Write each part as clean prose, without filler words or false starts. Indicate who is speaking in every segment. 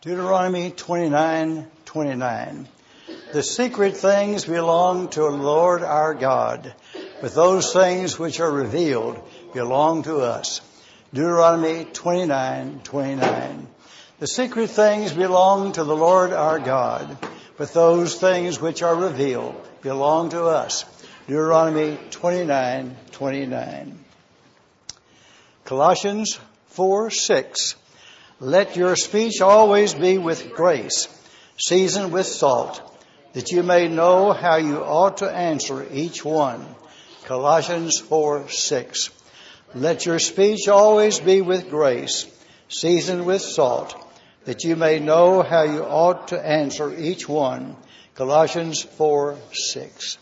Speaker 1: Deuteronomy 29:29. The secret things belong to the Lord our God, but those things which are revealed belong to us. Deuteronomy 29:29. The secret things belong to the Lord our God, but those things which are revealed belong to us. Deuteronomy 29:29. Colossians 4:6. Let your speech always be with grace, seasoned with salt, that you may know how you ought to answer each one. Colossians 4:6. Let your speech always be with grace, seasoned with salt, that you may know how you ought to answer each one. Colossians 4:6.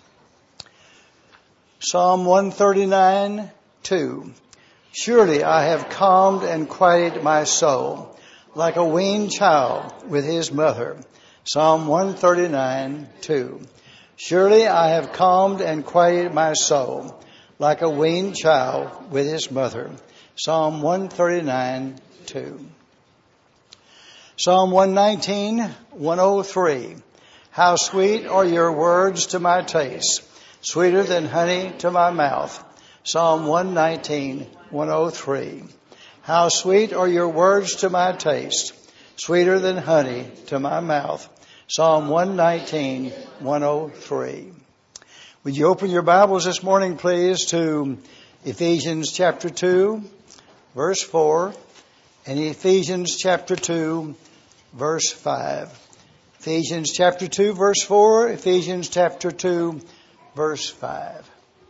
Speaker 1: Psalm 139:2. Surely I have calmed and quieted my soul, like a weaned child with his mother. Psalm 139:2. Surely I have calmed and quieted my soul, like a weaned child with his mother. Psalm 139:2. Psalm 119:103. How sweet are your words to my taste, sweeter than honey to my mouth. Psalm 119:103. How sweet are your words to my taste, sweeter than honey to my mouth. Psalm 119:103. Would you open your Bibles this morning, please, to Ephesians chapter 2, verse 4, and Ephesians chapter 2, verse 5. Ephesians chapter 2, verse 4, Ephesians chapter 2, verse 5.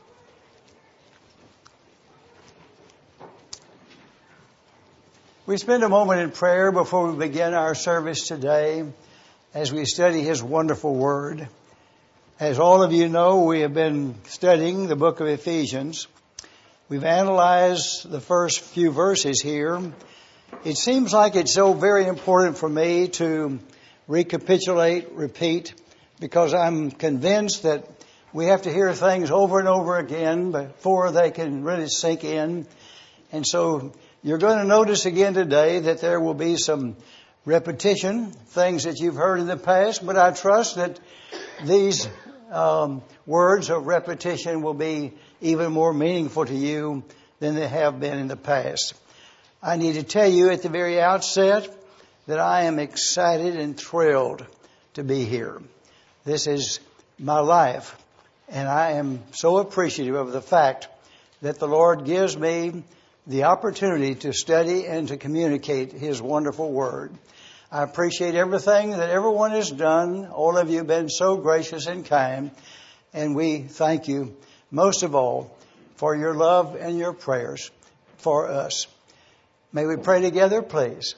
Speaker 1: We spend a moment in prayer before we begin our service today as we study His wonderful Word. As all of you know, we have been studying the book of Ephesians. We've analyzed the first few verses here. It seems like it's so very important for me to recapitulate, repeat, because I'm convinced that we have to hear things over and over again before they can really sink in. And so you're going to notice again today that there will be some repetition, things that you've heard in the past, but I trust that these words of repetition will be even more meaningful to you than they have been in the past. I need to tell you at the very outset that I am excited and thrilled to be here. This is my life, and I am so appreciative of the fact that the Lord gives me the opportunity to study and to communicate His wonderful Word. I appreciate everything that everyone has done. All of you have been so gracious and kind, and we thank you most of all for your love and your prayers for us. May we pray together, please.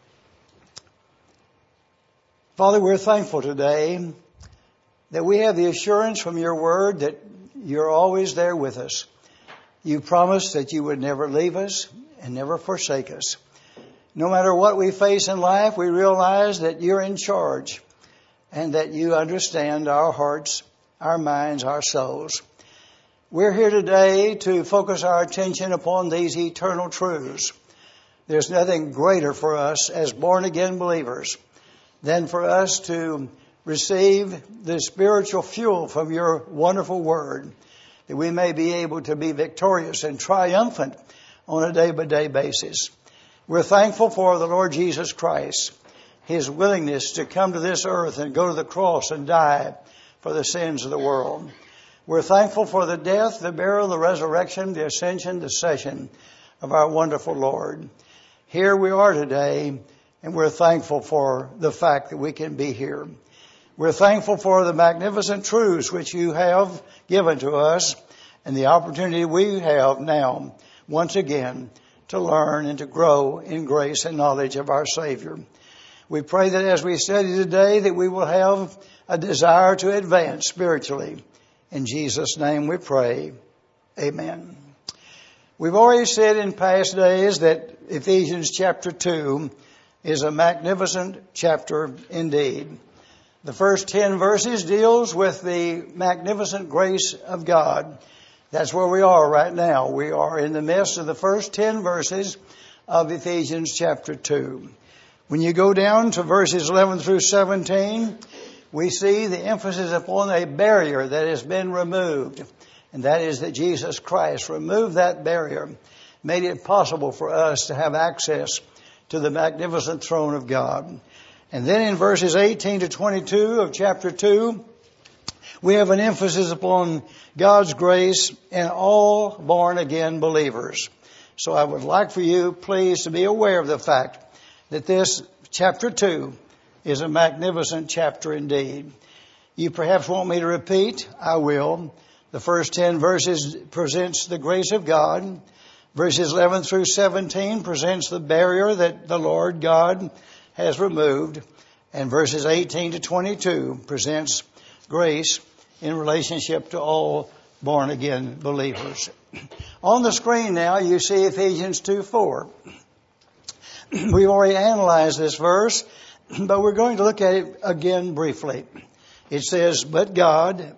Speaker 1: Father, we're thankful today that we have the assurance from your Word that you're always there with us. You promised that you would never leave us and never forsake us. No matter what we face in life, we realize that you're in charge and that you understand our hearts, our minds, our souls. We're here today to focus our attention upon these eternal truths. There's nothing greater for us as born-again believers than for us to receive the spiritual fuel from your wonderful Word, that we may be able to be victorious and triumphant on a day-by-day basis. We're thankful for the Lord Jesus Christ, His willingness to come to this earth and go to the cross and die for the sins of the world. We're thankful for the death, the burial, the resurrection, the ascension, the session of our wonderful Lord. Here we are today, and we're thankful for the fact that we can be here. We're thankful for the magnificent truths which you have given to us and the opportunity we have now, once again, to learn and to grow in grace and knowledge of our Savior. We pray that as we study today that we will have a desire to advance spiritually. In Jesus' name we pray. Amen. We've already said in past days that Ephesians chapter 2 is a magnificent chapter indeed. The first 10 verses deals with the magnificent grace of God. That's where we are right now. We are in the midst of the first 10 verses of Ephesians chapter 2. When you go down to verses 11 through 17, we see the emphasis upon a barrier that has been removed. And that is that Jesus Christ removed that barrier, made it possible for us to have access to the magnificent throne of God. And then in verses 18 to 22 of chapter 2, we have an emphasis upon God's grace and all born-again believers. So I would like for you, please, to be aware of the fact that this chapter 2 is a magnificent chapter indeed. You perhaps want me to repeat? I will. The first 10 verses presents the grace of God. Verses 11 through 17 presents the barrier that the Lord God has removed. And verses 18 to 22 presents grace in relationship to all born-again believers. On the screen now you see Ephesians 2:4. We've already analyzed this verse, but we're going to look at it again briefly. It says, "But God,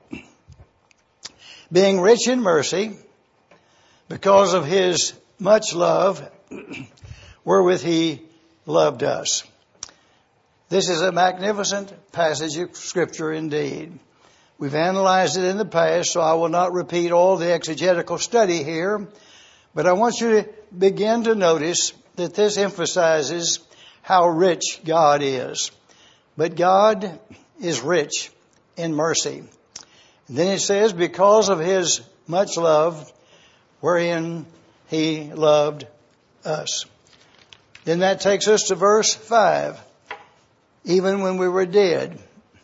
Speaker 1: being rich in mercy, because of His much love, wherewith He loved us." This is a magnificent passage of Scripture indeed. We've analyzed it in the past, so I will not repeat all the exegetical study here, but I want you to begin to notice that this emphasizes how rich God is. But God is rich in mercy. And then it says, because of His much love, wherein He loved us. Then that takes us to verse 5. Even when we were dead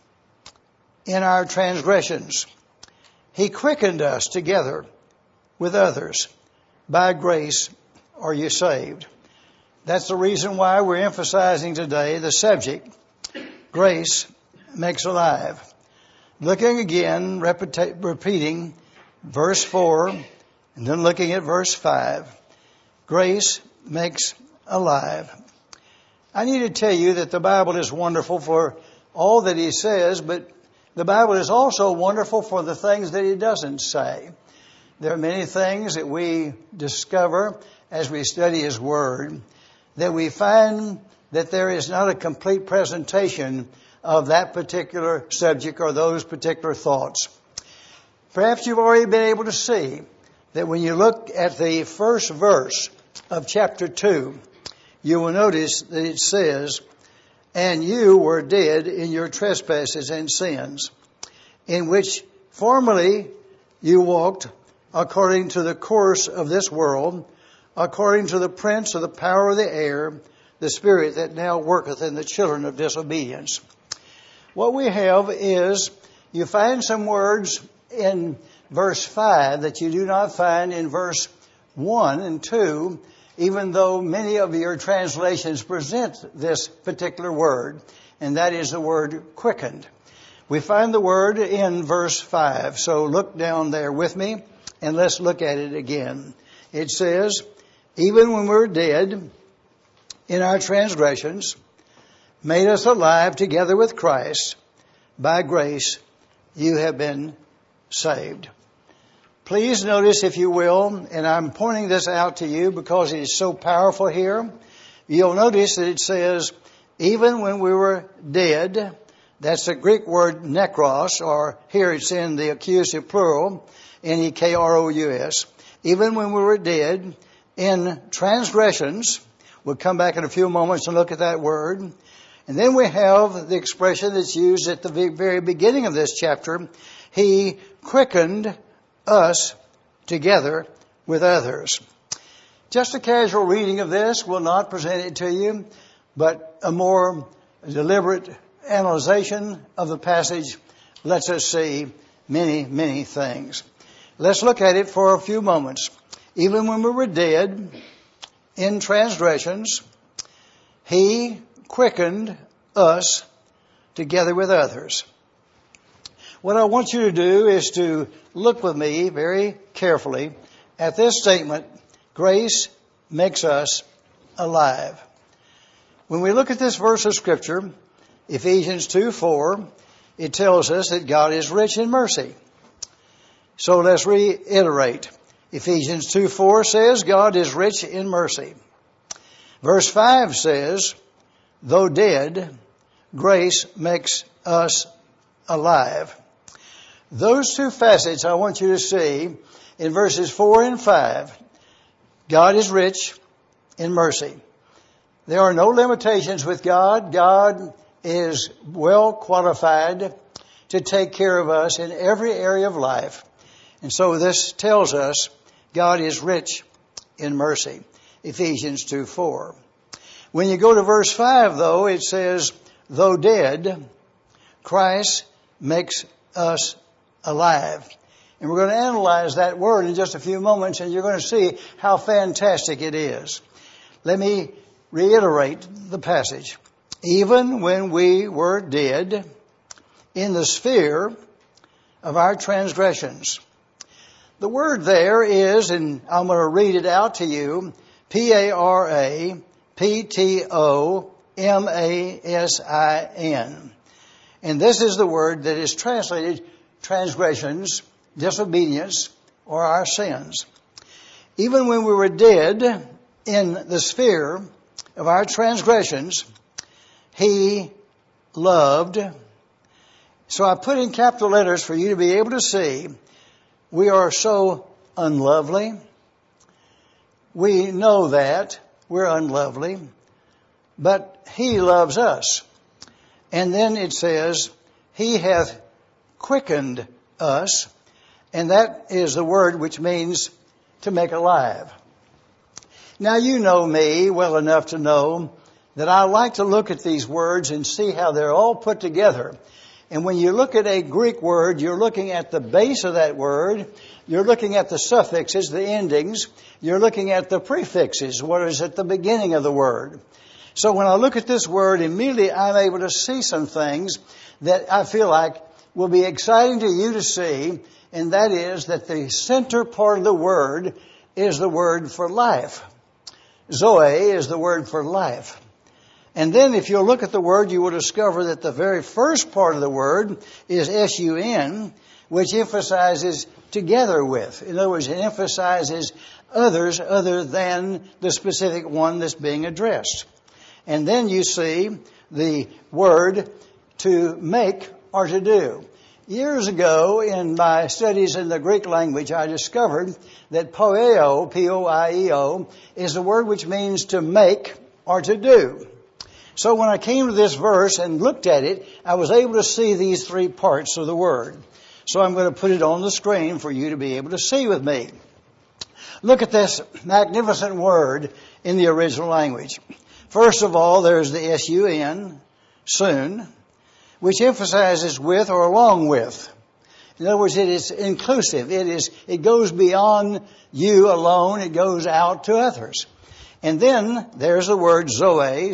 Speaker 1: in our transgressions, He quickened us together with others. By grace are you saved. That's the reason why we're emphasizing today the subject, grace makes alive. Looking again, repeating verse 4, and then looking at verse 5. Grace makes alive. I need to tell you that the Bible is wonderful for all that He says, but the Bible is also wonderful for the things that He doesn't say. There are many things that we discover as we study His Word, that we find that there is not a complete presentation of that particular subject or those particular thoughts. Perhaps you've already been able to see that when you look at the first verse of chapter 2, you will notice that it says, "And you were dead in your trespasses and sins, in which formerly you walked according to the course of this world, according to the prince of the power of the air, the spirit that now worketh in the children of disobedience." What we have is, you find some words in verse 5 that you do not find in verse 1 and 2, even though many of your translations present this particular word, and that is the word quickened. We find the word in verse 5, so look down there with me, and let's look at it again. It says, "Even when we were dead in our transgressions, made us alive together with Christ. By grace you have been saved." Please notice, if you will, and I'm pointing this out to you because it is so powerful here. You'll notice that it says, even when we were dead. That's the Greek word nekros, or here it's in the accusative plural, Nekrous. Even when we were dead in transgressions. We'll come back in a few moments and look at that word. And then we have the expression that's used at the very beginning of this chapter. He quickened us together with others. Just a casual reading of this will not present it to you, but a more deliberate analyzation of the passage lets us see many, many things. Let's look at it for a few moments. Even when we were dead in transgressions, He quickened us together with others. What I want you to do is to look with me very carefully at this statement, grace makes us alive. When we look at this verse of Scripture, Ephesians 2:4, it tells us that God is rich in mercy. So let's reiterate. Ephesians 2:4 says God is rich in mercy. Verse 5 says, though dead, grace makes us alive. Those two facets I want you to see in verses 4 and 5. God is rich in mercy. There are no limitations with God. God is well qualified to take care of us in every area of life. And so this tells us God is rich in mercy. Ephesians 2:4. When you go to verse 5, though, it says, though dead, Christ makes us alive. And we're going to analyze that word in just a few moments, and you're going to see how fantastic it is. Let me reiterate the passage. Even when we were dead in the sphere of our transgressions. The word there is, and I'm going to read it out to you, P-A-R-A-P-T-O-M-A-S-I-N. And this is the word that is translated transgressions, disobedience, or our sins. Even when we were dead in the sphere of our transgressions, He loved. So I put in capital letters for you to be able to see we are so unlovely. We know that we're unlovely, but He loves us. And then it says, He hath quickened us. And that is the word which means to make alive. Now you know me well enough to know that I like to look at these words and see how they're all put together. And when you look at a Greek word, you're looking at the base of that word. You're looking at the suffixes, the endings. You're looking at the prefixes, what is at the beginning of the word. So when I look at this word, immediately I'm able to see some things that I feel like will be exciting to you to see. And that is that the center part of the word is the word for life. Zoe is the word for life. And then if you look at the word, you will discover that the very first part of the word is S-U-N, which emphasizes together with. In other words, it emphasizes others other than the specific one that's being addressed. And then you see the word to make or to do. Years ago, in my studies in the Greek language, I discovered that poieo, P-O-I-E-O, is the word which means to make or to do. So when I came to this verse and looked at it, I was able to see these three parts of the word. So I'm going to put it on the screen for you to be able to see with me. Look at this magnificent word in the original language. First of all, there's the S-U-N, soon, which emphasizes with or along with. In other words, it is inclusive. It goes beyond you alone. It goes out to others. And then there's the word Zoe,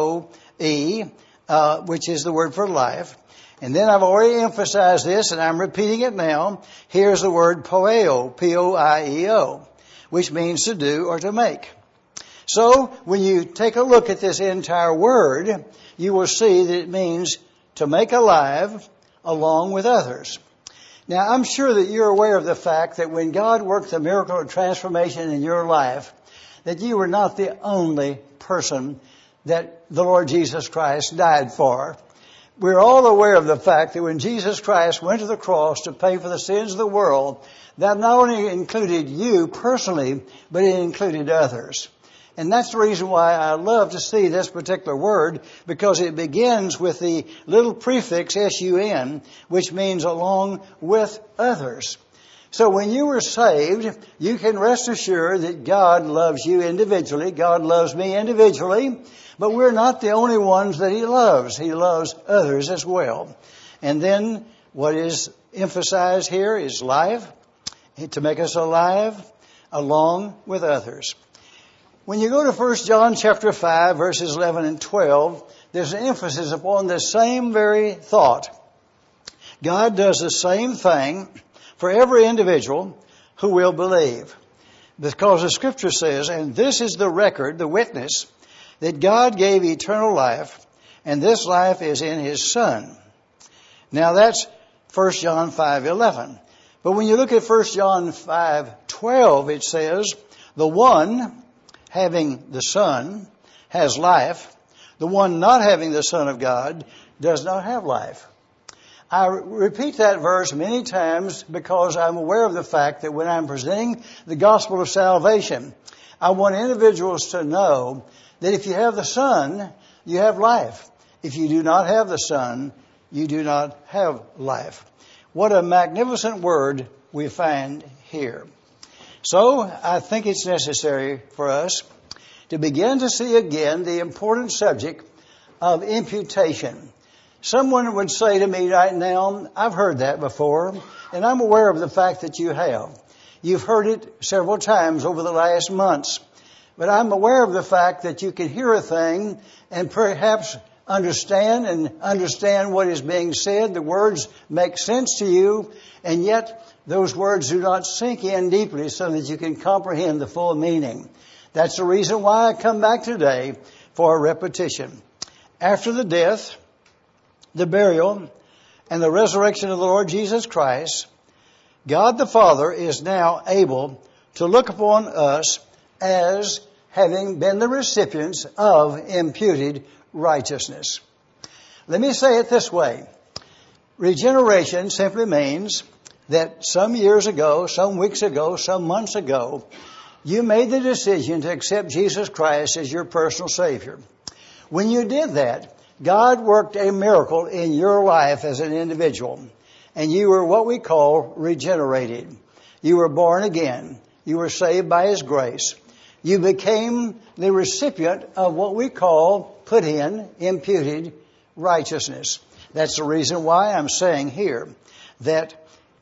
Speaker 1: Z-O-E, which is the word for life. And then I've already emphasized this, and I'm repeating it now. Here's the word poieo, P-O-I-E-O, which means to do or to make. So when you take a look at this entire word, you will see that it means to make alive along with others. Now, I'm sure that you're aware of the fact that when God worked the miracle of transformation in your life, that you were not the only person that the Lord Jesus Christ died for. We're all aware of the fact that when Jesus Christ went to the cross to pay for the sins of the world, that not only included you personally, but it included others. And that's the reason why I love to see this particular word, because it begins with the little prefix S-U-N, which means along with others. So when you were saved, you can rest assured that God loves you individually. God loves me individually. But we're not the only ones that He loves. He loves others as well. And then what is emphasized here is life, to make us alive along with others. When you go to 1 John chapter 5, verses 11 and 12, there's an emphasis upon the same very thought. God does the same thing for every individual who will believe. Because the Scripture says, and this is the record, the witness, that God gave eternal life, and this life is in His Son. Now that's 1 John 5:11. But when you look at 1 John 5:12, it says, the one having the Son has life. The one not having the Son of God does not have life. I repeat that verse many times because I'm aware of the fact that when I'm presenting the gospel of salvation, I want individuals to know that if you have the Son, you have life. If you do not have the Son, you do not have life. What a magnificent word we find here. So I think it's necessary for us to begin to see again the important subject of imputation. Someone would say to me right now, I've heard that before, and I'm aware of the fact that you have. You've heard it several times over the last months. But I'm aware of the fact that you can hear a thing and perhaps understand what is being said. The words make sense to you, and yet those words do not sink in deeply so that you can comprehend the full meaning. That's the reason why I come back today for a repetition. After the death, the burial, and the resurrection of the Lord Jesus Christ, God the Father is now able to look upon us as having been the recipients of imputed righteousness. Let me say it this way. Regeneration simply means that some years ago, some weeks ago, some months ago, you made the decision to accept Jesus Christ as your personal Savior. When you did that, God worked a miracle in your life as an individual, and you were what we call regenerated. You were born again. You were saved by His grace. You became the recipient of what we call imputed righteousness. That's the reason why I'm saying here that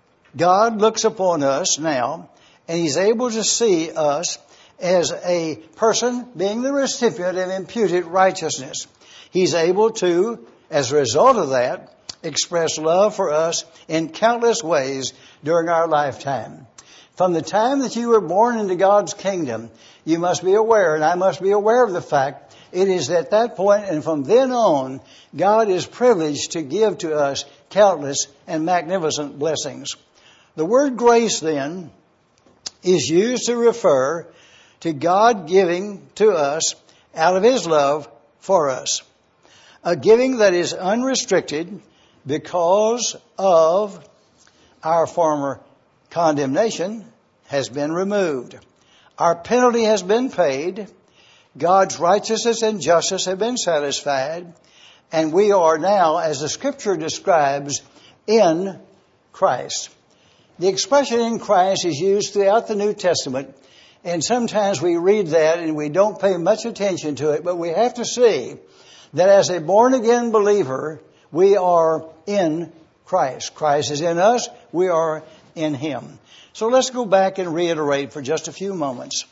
Speaker 1: God looks upon us now, and He's able to see us as a person being the recipient of imputed righteousness. He's able to, as a result of that, express love for us in countless ways during our lifetime. From the time that you were born into God's kingdom, you must be aware, and I must be aware of the fact, it is at that point and from then on, God is privileged to give to us countless and magnificent blessings. The word grace then is used to refer to God giving to us out of His love for us. A giving that is unrestricted because of our former condemnation has been removed. Our penalty has been paid. God's righteousness and justice have been satisfied. And we are now, as the Scripture describes, in Christ. The expression in Christ is used throughout the New Testament. And sometimes we read that and we don't pay much attention to it. But we have to see that as a born-again believer, we are in Christ. Christ is in us. We are in Him. So let's go back and reiterate for just a few moments.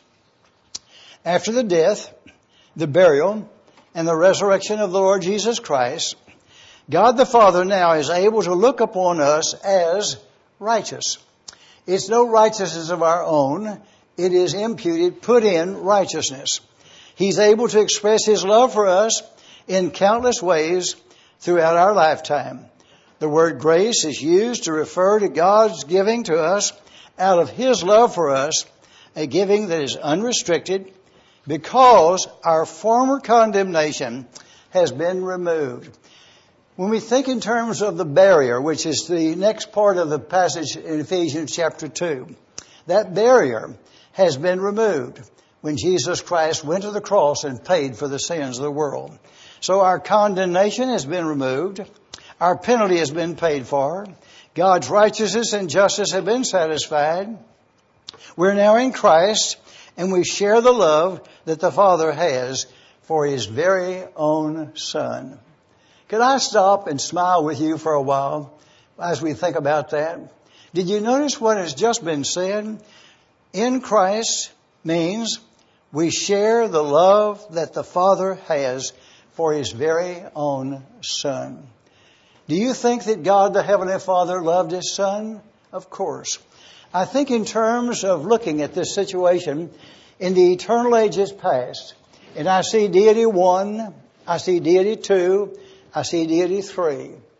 Speaker 1: After the death, the burial, and the resurrection of the Lord Jesus Christ, God the Father now is able to look upon us as righteous. It's no righteousness of our own. It is imputed, put in righteousness. He's able to express His love for us in countless ways throughout our lifetime. The word grace is used to refer to God's giving to us out of His love for us, a giving that is unrestricted because our former condemnation has been removed. When we think in terms of the barrier, which is the next part of the passage in Ephesians chapter 2, that barrier has been removed when Jesus Christ went to the cross and paid for the sins of the world. So our condemnation has been removed. Our penalty has been paid for. God's righteousness and justice have been satisfied. We're now in Christ, and we share the love that the Father has for His very own Son. Could I stop and smile with you for a while as we think about that? Did you notice what has just been said? In Christ means we share the love that the Father has for His very own Son. Do you think that God the Heavenly Father loved His Son? Of course. I think in terms of looking at this situation in the eternal ages past, and I see Deity 1, I see Deity 2, I see Deity 3.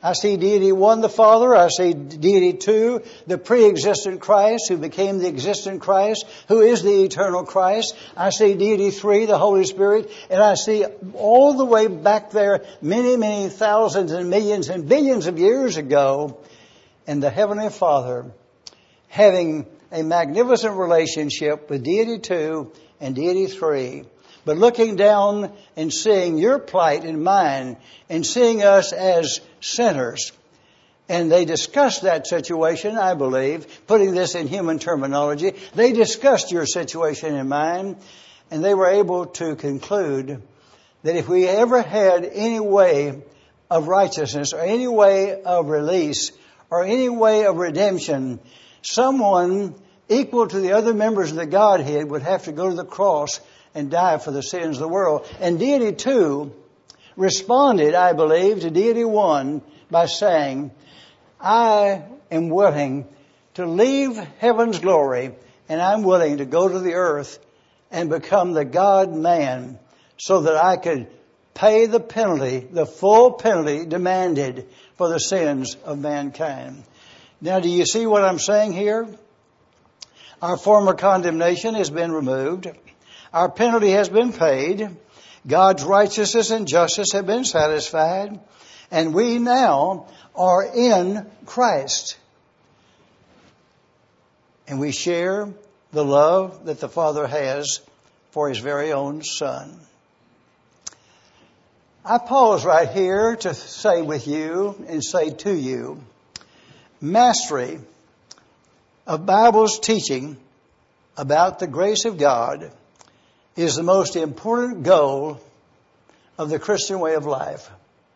Speaker 1: I see deity one, the Father. I see deity two, the pre-existent Christ who became the existent Christ, who is the eternal Christ. I see deity three, the Holy Spirit. And I see all the way back there, many, many thousands and millions and billions of years ago, and the Heavenly Father having a magnificent relationship with deity two and deity three. But looking down and seeing your plight and mine and seeing us as sinners. And they discussed that situation, I believe, putting this in human terminology. They discussed your situation and mine, and they were able to conclude that if we ever had any way of righteousness or any way of release or any way of redemption, someone equal to the other members of the Godhead would have to go to the cross and die for the sins of the world. And deity two responded, I believe, to deity one by saying, I am willing to leave heaven's glory and I'm willing to go to the earth and become the God-man so that I could pay the penalty, the full penalty demanded for the sins of mankind. Now, do you see what I'm saying here? Our former condemnation has been removed. Our penalty has been paid. God's righteousness and justice have been satisfied. And we now are in Christ. And we share the love that the Father has for His very own Son. I pause right here to say with you and say to you, mastery of Bible's teaching about the grace of God is the most important goal of the Christian way of life.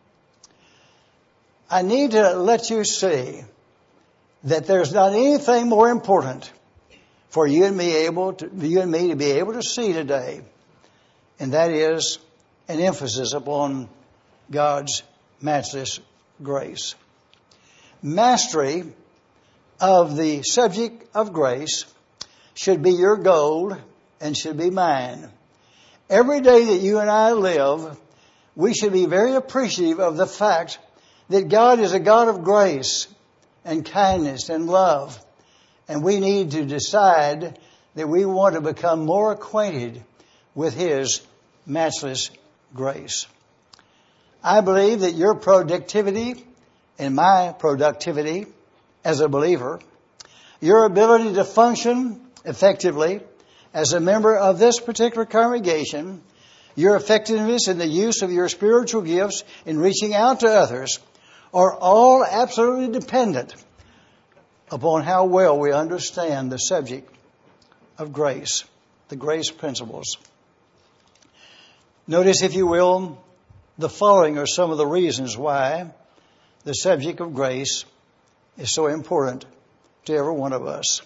Speaker 1: I need to let you see that there's not anything more important for you and me to be able to see today, and that is an emphasis upon God's matchless grace. Mastery of the subject of grace should be your goal and should be mine. Every day that you and I live, we should be very appreciative of the fact that God is a God of grace and kindness and love. And we need to decide that we want to become more acquainted with His matchless grace. I believe that your productivity and my productivity as a believer, your ability to function effectively as a member of this particular congregation, your effectiveness in the use of your spiritual gifts in reaching out to others are all absolutely dependent upon how well we understand the subject of grace, the grace principles. Notice, if you will, the following are some of the reasons why the subject of grace is so important to every one of us.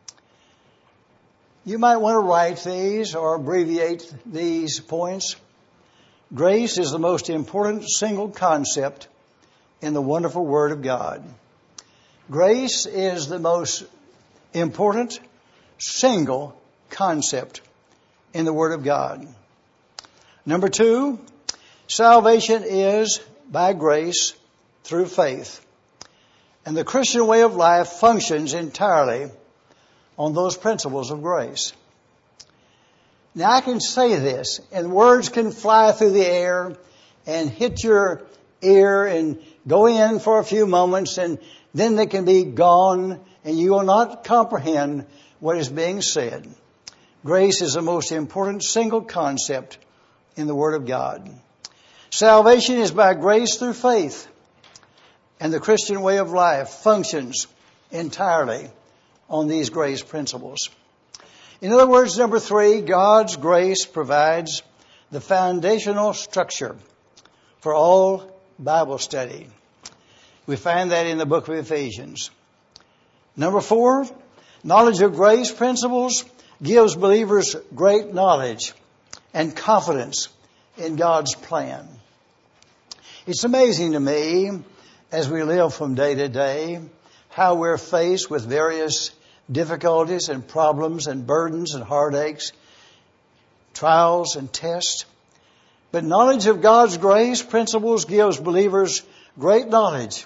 Speaker 1: You might want to write these or abbreviate these points. Grace is the most important single concept in the wonderful Word of God. Grace is the most important single concept in the Word of God. Number two, salvation is by grace through faith. And the Christian way of life functions entirely on those principles of grace. Now, I can say this, and words can fly through the air and hit your ear and go in for a few moments, and then they can be gone, and you will not comprehend what is being said. Grace is the most important single concept in the Word of God. Salvation is by grace through faith, and the Christian way of life functions entirely on these grace principles. In other words, number three, God's grace provides the foundational structure for all Bible study. We find that in the book of Ephesians. Number four, knowledge of grace principles gives believers great knowledge and confidence in God's plan. It's amazing to me, as we live from day to day, how we're faced with various difficulties and problems and burdens and heartaches, trials and tests. But knowledge of God's grace principles gives believers great knowledge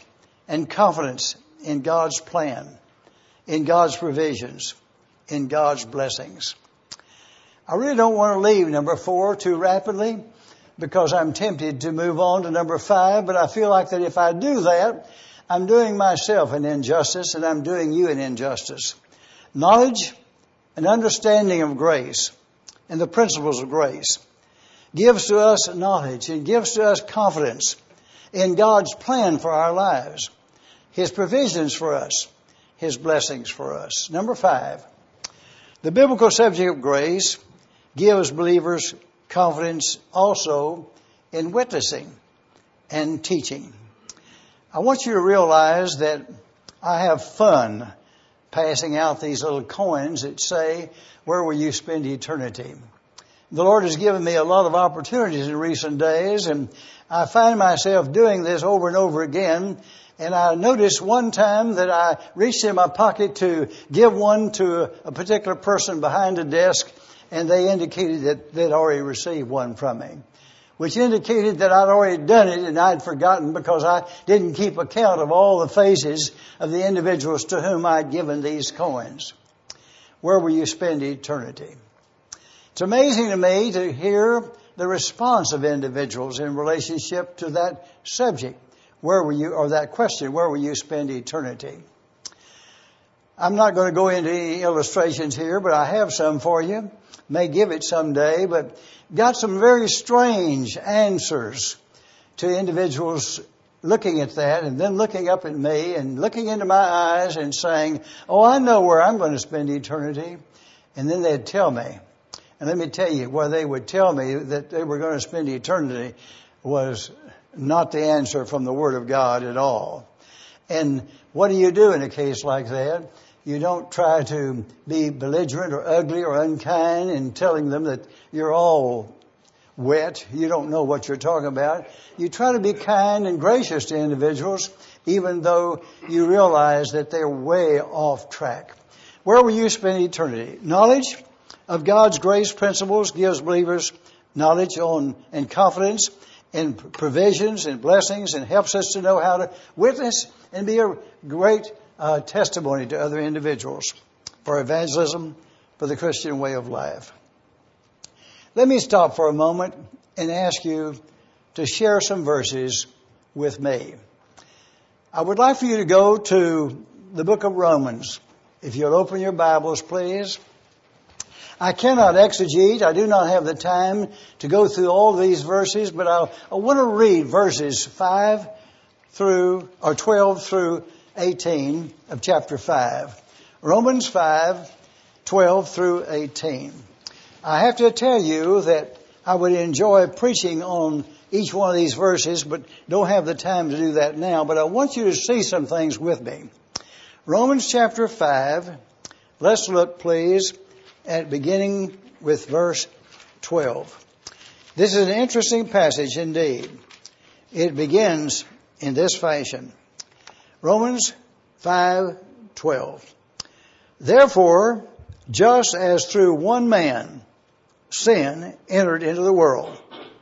Speaker 1: and confidence in God's plan, in God's provisions, in God's blessings. I really don't want to leave number 4 too rapidly because I'm tempted to move on to number 5, but I feel like that if I do that, I'm doing myself an injustice and I'm doing you an injustice. Knowledge and understanding of grace and the principles of grace gives to us knowledge and gives to us confidence in God's plan for our lives, His provisions for us, His blessings for us. Number 5, the biblical subject of grace gives believers confidence also in witnessing and teaching. I want you to realize that I have fun passing out these little coins that say, "Where will you spend eternity?" The Lord has given me a lot of opportunities in recent days, and I find myself doing this over and over again. And I noticed one time that I reached in my pocket to give one to a particular person behind a desk, and they indicated that they'd already received one from me, which indicated that I'd already done it and I'd forgotten because I didn't keep account of all the faces of the individuals to whom I'd given these coins. Where will you spend eternity? It's amazing to me to hear the response of individuals in relationship to that subject. Where will you, or that question, where will you spend eternity? I'm not going to go into any illustrations here, but I have some for you. May give it someday, but got some very strange answers to individuals looking at that and then looking up at me and looking into my eyes and saying, "Oh, I know where I'm going to spend eternity." And then they'd tell me. And let me tell you, where they would tell me that they were going to spend eternity was not the answer from the Word of God at all. And what do you do in a case like that? You don't try to be belligerent or ugly or unkind in telling them that you're all wet. You don't know what you're talking about. You try to be kind and gracious to individuals, even though you realize that they're way off track. Where will you spend eternity? Knowledge of God's grace principles gives believers knowledge on and confidence in provisions and blessings and helps us to know how to witness and be a great testimony to other individuals for evangelism, for the Christian way of life. Let me stop for a moment and ask you to share some verses with me. I would like for you to go to the book of Romans. If you'll open your Bibles, please. I cannot exegete. I do not have the time to go through all these verses, but I want to read verses 12 through 18 of chapter 5. Romans 5, 12 through 18. I have to tell you that I would enjoy preaching on each one of these verses, but don't have the time to do that now. But I want you to see some things with me. Romans chapter 5, let's look, please, at beginning with verse 12. This is an interesting passage indeed. It begins in this fashion. Romans 5:12. Therefore, just as through one man sin entered into the world,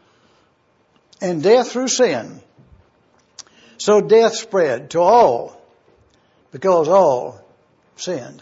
Speaker 1: and death through sin, so death spread to all, because all sinned.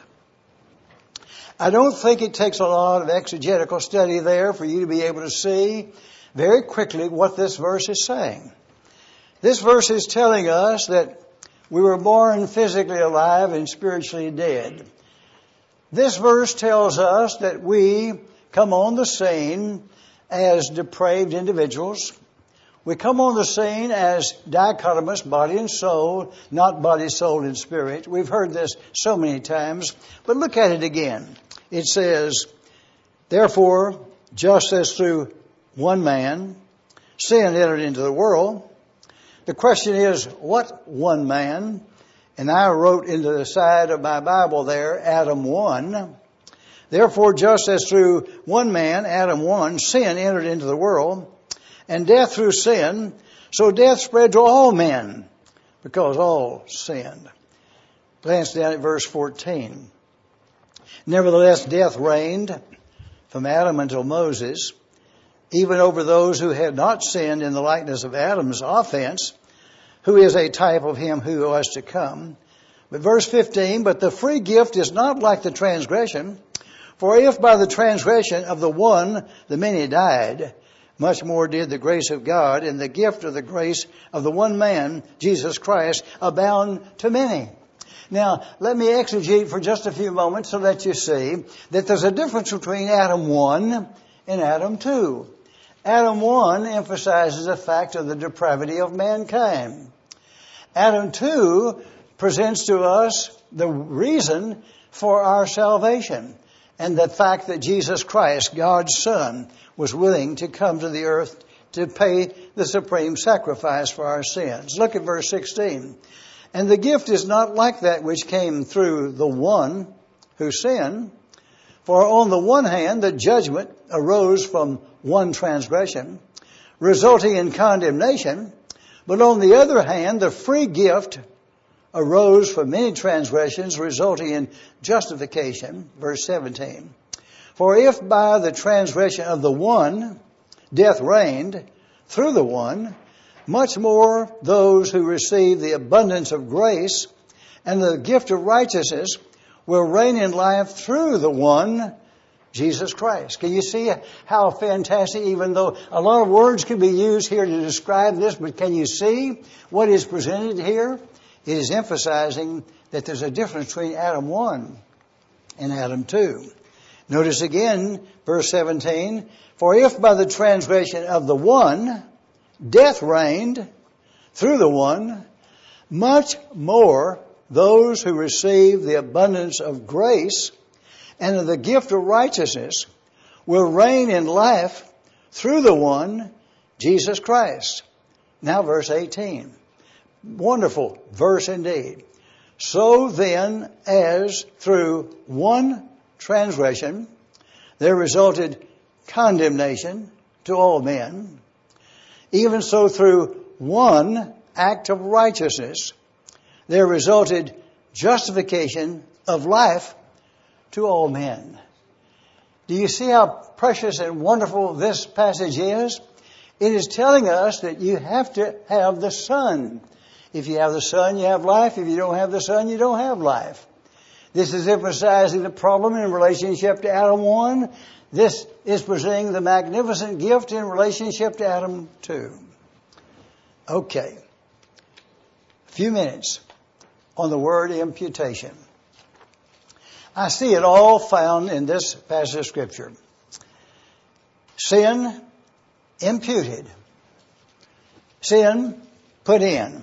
Speaker 1: I don't think it takes a lot of exegetical study there for you to be able to see very quickly what this verse is saying. This verse is telling us that we were born physically alive and spiritually dead. This verse tells us that we come on the scene as depraved individuals. We come on the scene as dichotomous, body and soul, not body, soul, and spirit. We've heard this so many times, but look at it again. It says, therefore, just as through one man sin entered into the world. The question is, what one man? And I wrote into the side of my Bible there, Adam 1. Therefore, just as through one man, Adam 1, sin entered into the world, and death through sin, so death spread to all men, because all sinned. Glance down at verse 14. Nevertheless, death reigned from Adam until Moses, even over those who had not sinned in the likeness of Adam's offense, who is a type of him who was to come. But verse 15, but the free gift is not like the transgression. For if by the transgression of the one the many died, much more did the grace of God and the gift of the grace of the one man, Jesus Christ, abound to many. Now, let me exegete for just a few moments so that you see that there's a difference between Adam 1 and Adam 2. Adam 1 emphasizes the fact of the depravity of mankind. Adam 2 presents to us the reason for our salvation and the fact that Jesus Christ, God's Son, was willing to come to the earth to pay the supreme sacrifice for our sins. Look at verse 16. And the gift is not like that which came through the one who sinned. For on the one hand, the judgment arose from one transgression, resulting in condemnation. But on the other hand, the free gift arose from many transgressions, resulting in justification. Verse 17. For if by the transgression of the one death reigned through the one, much more those who receive the abundance of grace and the gift of righteousness will reign in life through the one, Jesus Christ. Can you see how fantastic, even though a lot of words can be used here to describe this, but can you see what is presented here? It is emphasizing that there's a difference between Adam 1 and Adam 2. Notice again, verse 17, for if by the transgression of the one death reigned through the one, much more those who receive the abundance of grace and of the gift of righteousness will reign in life through the one, Jesus Christ. Now verse 18. Wonderful verse indeed. So then, as through one transgression there resulted condemnation to all men, even so through one act of righteousness there resulted justification of life to all men. Do you see how precious and wonderful this passage is? It is telling us that you have to have the Son. If you have the Son, you have life. If you don't have the Son, you don't have life. This is emphasizing the problem in relationship to Adam 1. This is presenting the magnificent gift in relationship to Adam 2. Okay. A few minutes on the word imputation. I see it all found in this passage of Scripture. Sin imputed. Sin put in.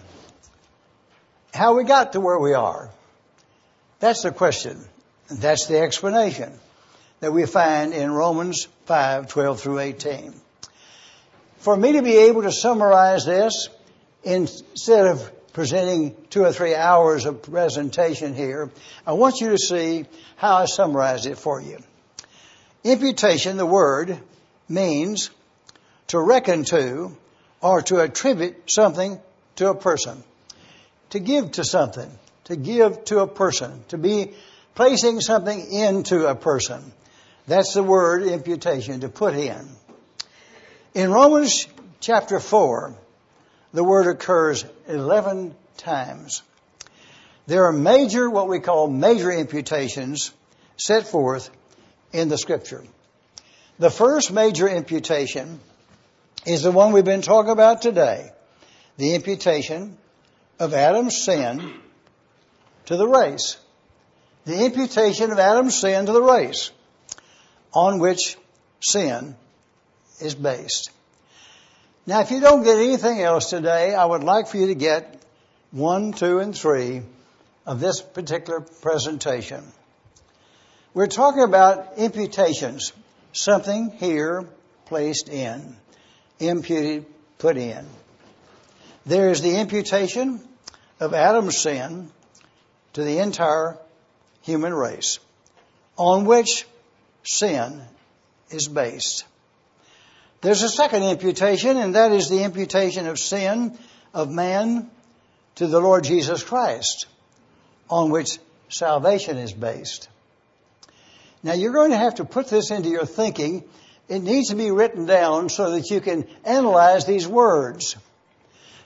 Speaker 1: How we got to where we are. That's the question. That's the explanation that we find in Romans 5:12 through 18. For me to be able to summarize this, instead of presenting 2 or 3 hours of presentation here, I want you to see how I summarize it for you. Imputation, the word, means to reckon to or to attribute something to a person. To give to something. To give to a person. To be placing something into a person. That's the word imputation, to put in. In Romans chapter 4, the word occurs 11 times. There are what we call major imputations set forth in the Scripture. The first major imputation is the one we've been talking about today. The imputation of Adam's sin to the race. The imputation of Adam's sin to the race on which sin is based. Now, if you don't get anything else today, I would like for you to get 1, 2, and 3 of this particular presentation. We're talking about imputations. Something here placed in. Imputed, put in. There is the imputation of Adam's sin to the entire human race, on which sin is based. There's a second imputation, and that is the imputation of sin of man to the Lord Jesus Christ, on which salvation is based. Now, you're going to have to put this into your thinking. It needs to be written down so that you can analyze these words.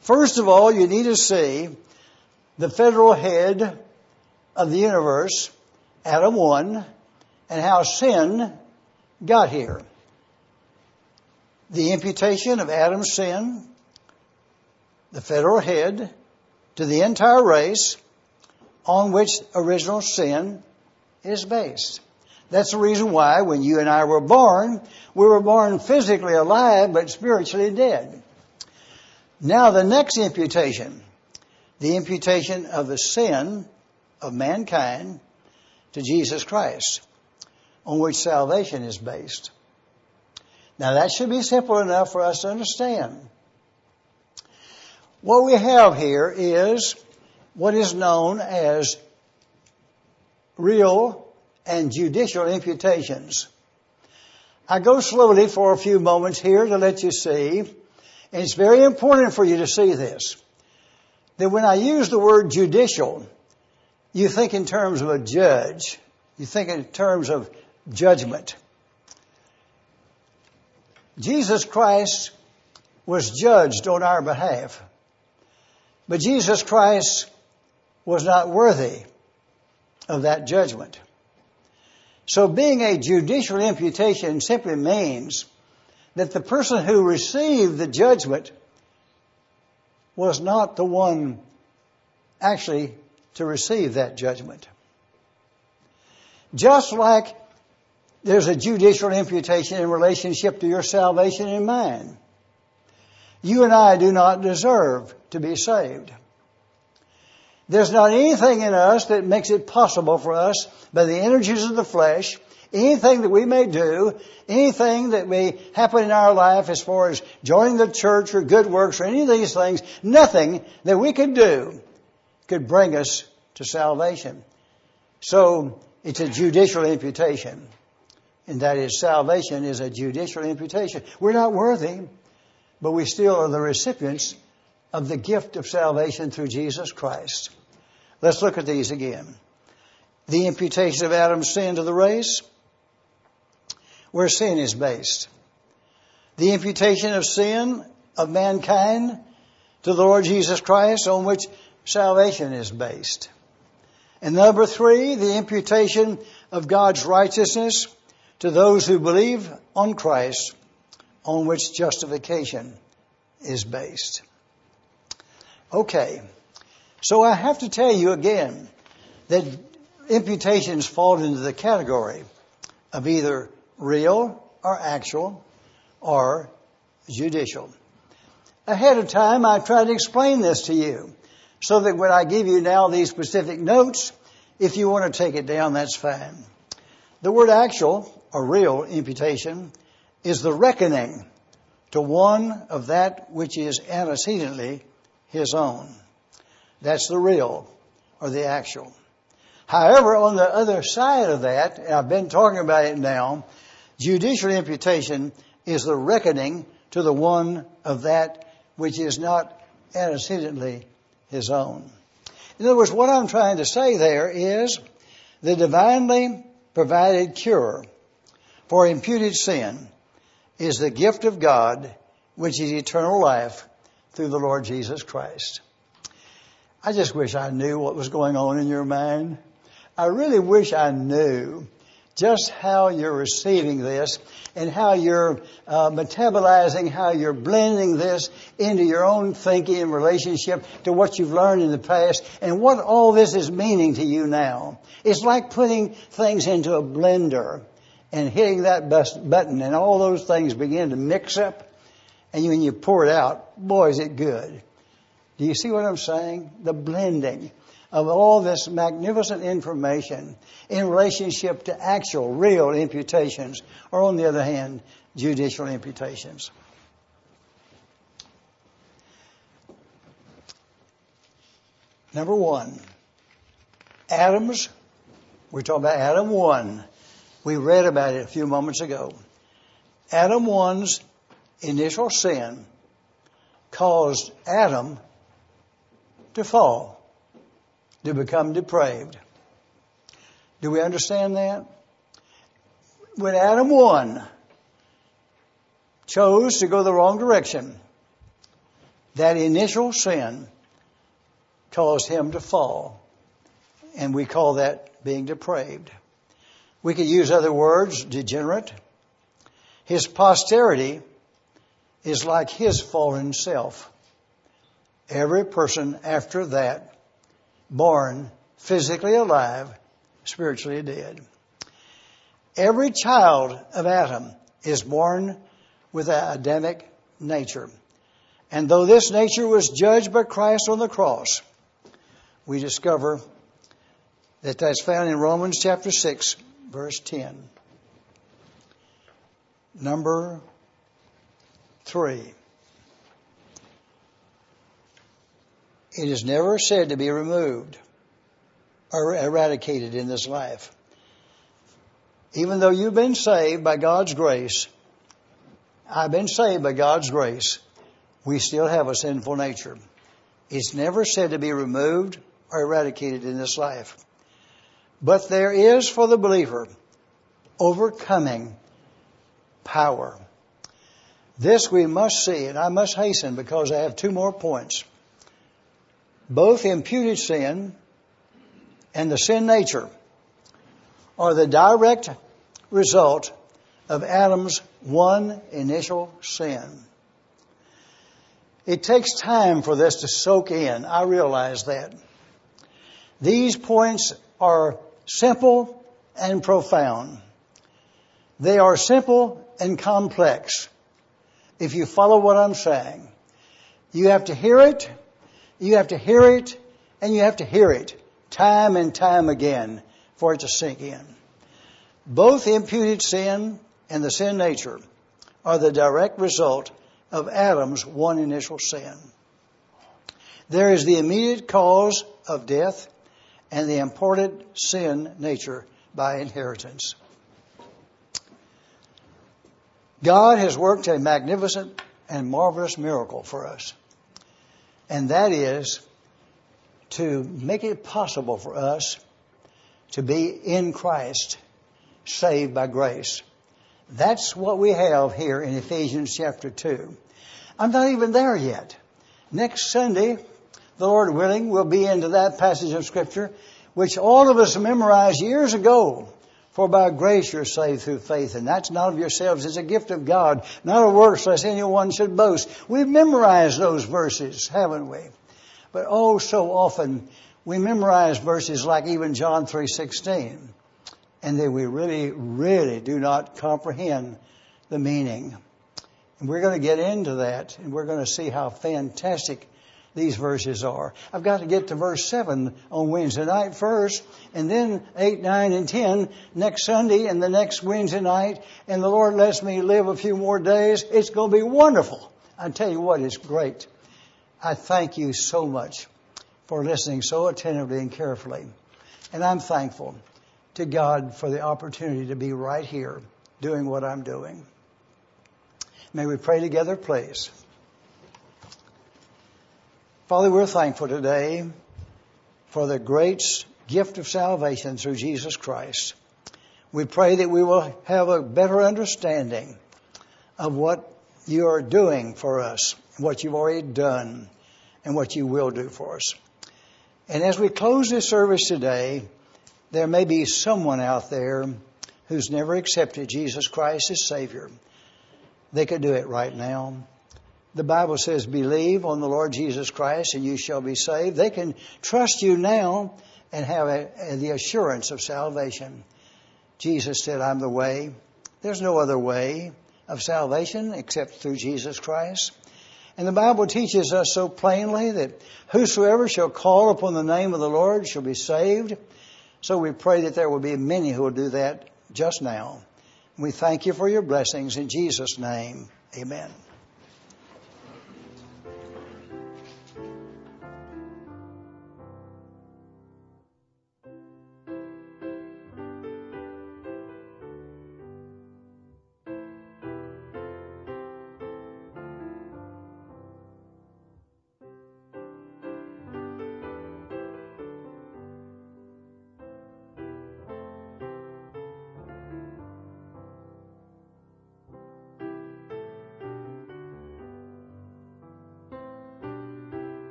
Speaker 1: First of all, you need to see the federal head of the universe, Adam 1, and how sin got here. The imputation of Adam's sin, the federal head, to the entire race on which original sin is based. That's the reason why when you and I were born physically alive but spiritually dead. Now the next imputation, the imputation of the sin of mankind to Jesus Christ, on which salvation is based. Now that should be simple enough for us to understand. What we have here is what is known as real and judicial imputations. I go slowly for a few moments here to let you see, and it's very important for you to see this, that when I use the word judicial, you think in terms of a judge. You think in terms of judgment. Jesus Christ was judged on our behalf. But Jesus Christ was not worthy of that judgment. So being a judicial imputation simply means that the person who received the judgment was not the one actually to receive that judgment. Just like there's a judicial imputation in relationship to your salvation and mine. You and I do not deserve to be saved. There's not anything in us that makes it possible for us by the energies of the flesh, anything that we may do, anything that may happen in our life as far as joining the church or good works or any of these things, nothing that we could do could bring us to salvation. So it's a judicial imputation. And that is, salvation is a judicial imputation. We're not worthy, but we still are the recipients of the gift of salvation through Jesus Christ. Let's look at these again. The imputation of Adam's sin to the race, where sin is based. The imputation of sin of mankind to the Lord Jesus Christ, on which salvation is based. And number 3, the imputation of God's righteousness to those who believe on Christ, on which justification is based. Okay, so I have to tell you again that imputations fall into the category of either real or actual or judicial. Ahead of time, I tried to explain this to you so that when I give you now these specific notes, if you want to take it down, that's fine. The word actual or real imputation is the reckoning to one of that which is antecedently his own. That's the real or the actual. However, on the other side of that, and I've been talking about it now, judicial imputation is the reckoning to the one of that which is not antecedently his own. In other words, what I'm trying to say there is the divinely provided cure for imputed sin is the gift of God, which is eternal life through the Lord Jesus Christ. I just wish I knew what was going on in your mind. I really wish I knew just how you're receiving this and how you're metabolizing, how you're blending this into your own thinking in relationship to what you've learned in the past and what all this is meaning to you now. It's like putting things into a blender and hitting that button and all those things begin to mix up, and when you pour it out, boy, is it good. Do you see what I'm saying? The blending of all this magnificent information in relationship to actual, real imputations, or on the other hand, judicial imputations. Number 1, we're talking about Adam 1. We read about it a few moments ago. Adam 1's initial sin caused Adam to fall, to become depraved. Do we understand that? When Adam 1 chose to go the wrong direction, That initial sin caused him to fall. And we call that being depraved. We could use other words, degenerate. His posterity is like his fallen self. Every person after that, born physically alive, spiritually dead. Every child of Adam is born with an Adamic nature. And though this nature was judged by Christ on the cross, we discover that that's found in Romans chapter 6, verse 10. Number 3. It is never said to be removed or eradicated in this life. Even though you've been saved by God's grace, I've been saved by God's grace, we still have a sinful nature. It's never said to be removed or eradicated in this life. But there is for the believer overcoming power. This we must see, and I must hasten because I have 2 more points. Both imputed sin and the sin nature are the direct result of Adam's one initial sin. It takes time for this to soak in. I realize that. These points are simple and profound. They are simple and complex. If you follow what I'm saying, you have to hear it, you have to hear it, and you have to hear it time and time again for it to sink in. Both imputed sin and the sin nature are the direct result of Adam's one initial sin. There is the immediate cause of death and the imported sin nature by inheritance. God has worked a magnificent and marvelous miracle for us. And that is to make it possible for us to be in Christ, saved by grace. That's what we have here in Ephesians chapter 2. I'm not even there yet. Next Sunday, the Lord willing, we'll be into that passage of Scripture, which all of us memorized years ago. For by grace you're saved through faith, and that's not of yourselves, it's a gift of God, not of works, lest anyone should boast. We've memorized those verses, haven't we? But oh, so often we memorize verses like even John 3:16, and then we really, really do not comprehend the meaning. And we're going to get into that, and we're going to see how fantastic these verses are. I've got to get to verse 7 on Wednesday night first, and then 8, 9, and 10 next Sunday and the next Wednesday night. And the Lord lets me live a few more days. It's going to be wonderful. I tell you what, it's great. I thank you so much for listening so attentively and carefully. And I'm thankful to God for the opportunity to be right here doing what I'm doing. May we pray together, please. Father, we're thankful today for the great gift of salvation through Jesus Christ. We pray that we will have a better understanding of what you are doing for us, what you've already done, and what you will do for us. And as we close this service today, there may be someone out there who's never accepted Jesus Christ as Savior. They could do it right now. The Bible says, believe on the Lord Jesus Christ and you shall be saved. They can trust you now and have the assurance of salvation. Jesus said, I'm the way. There's no other way of salvation except through Jesus Christ. And the Bible teaches us so plainly that whosoever shall call upon the name of the Lord shall be saved. So we pray that there will be many who will do that just now. We thank you for your blessings in Jesus' name. Amen.